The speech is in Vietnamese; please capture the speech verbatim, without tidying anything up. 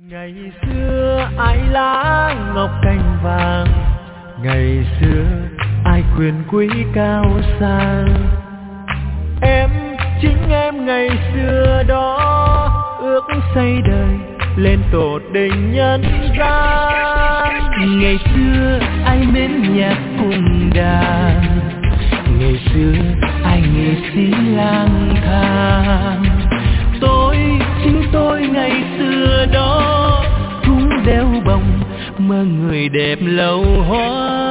Ngày xưa ai lá ngọc cành vàng, ngày xưa ai quyền quý cao sang. Em chính em ngày xưa đó, ước xây đời lên tổ đình nhân gian. Ngày xưa ai mến nhạc cùng đàn, ngày xưa ai nghệ sĩ lang thang. Tôi chính tôi ngày xưa đó, thúng đeo bồng mơ người đẹp lâu hoa.